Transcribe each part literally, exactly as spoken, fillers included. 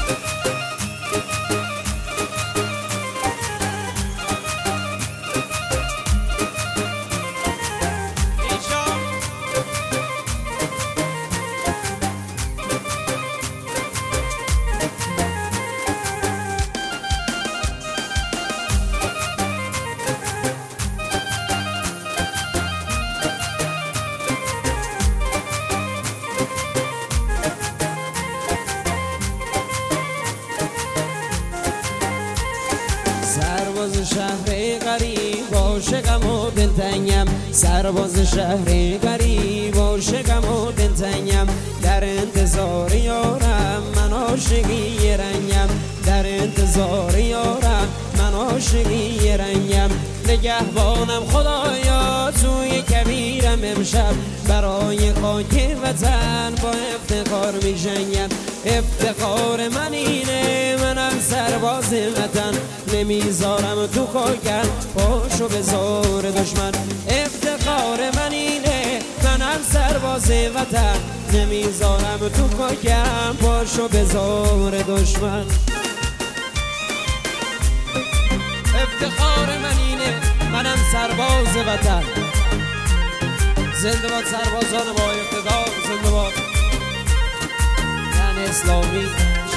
سرباز شهر غریب عاشقم و دلتنگم، سرباز شهر غریب عاشقم و دلتنگم، در انتظار یارم من عاشقی رنگم، در انتظار یارم من عاشقی رنگم. نگهبانم خدایا توی کبیرم امشب، برای خاک وطن با افتخار می جنگم. افتخار من اینه منم سرباز وطن، نمیذارم تو خاکم پاشو بذار دشمن. افتخار من اینه منم سرباز وطن، نمیذارم تو خاکم پاشو بذار دشمن. افتخار من اینه منم سرباز وطن. زنده باد سربازان با اقتدار، زنده باد زن اسلامی.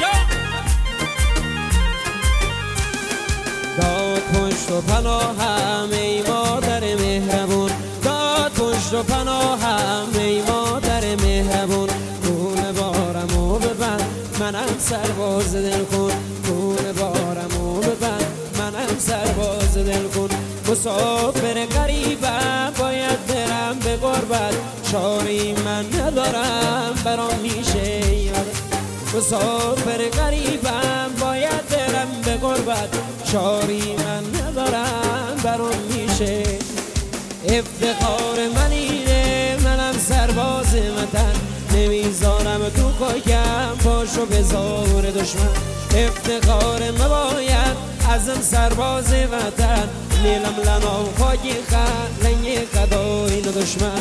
داد پشت و پناهم ای مادر مهربون، داد پشت و پناهم ای مادر مهربون. کول بارمو ببند منم سرباز دل کن، کول بارمو ببند منم سرباز دل کن. مسافر غریبم باید برم به غربت، چاری من ندارم برام میشه یاد. مسافر غریبم باید برم به غربت، چاری من ندارم برام میشه. افتخار من اینه منم سرباز وطن، نمیذارم تو خاکم پاشو بذار دشمن. افتخار من باید ازم سرباز وطن، نیلم لنا و خاکی خد لنگ خدای دشمن.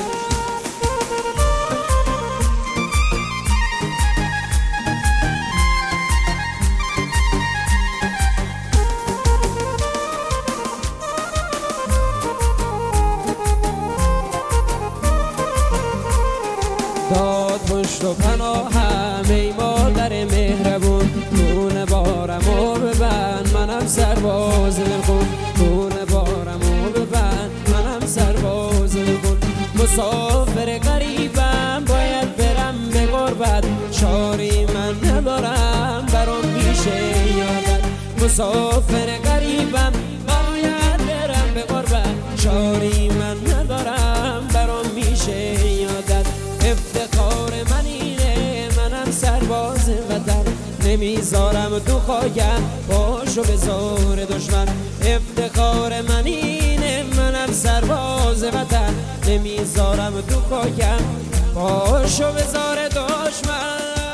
داد پشت و پناهم ای مادر مهربون، کون بارمو ببند منم سرباز دل کن، کون بارمو ببند منم سرباز دل کن. مسافر غریبم باید برم به غربت، چاری من ندارم برام میشه یادت. مسافر غریبم باید برم به غربت، چاری من ندارم برام میشه یادت. افتخار من اینه منم سرباز وطن، نمیذارم تو خاکم پاشو بذار دشمن. افتخار من اینه منم سرباز وطن، نمیذارم تو خاکم پاشو بذار دشمن.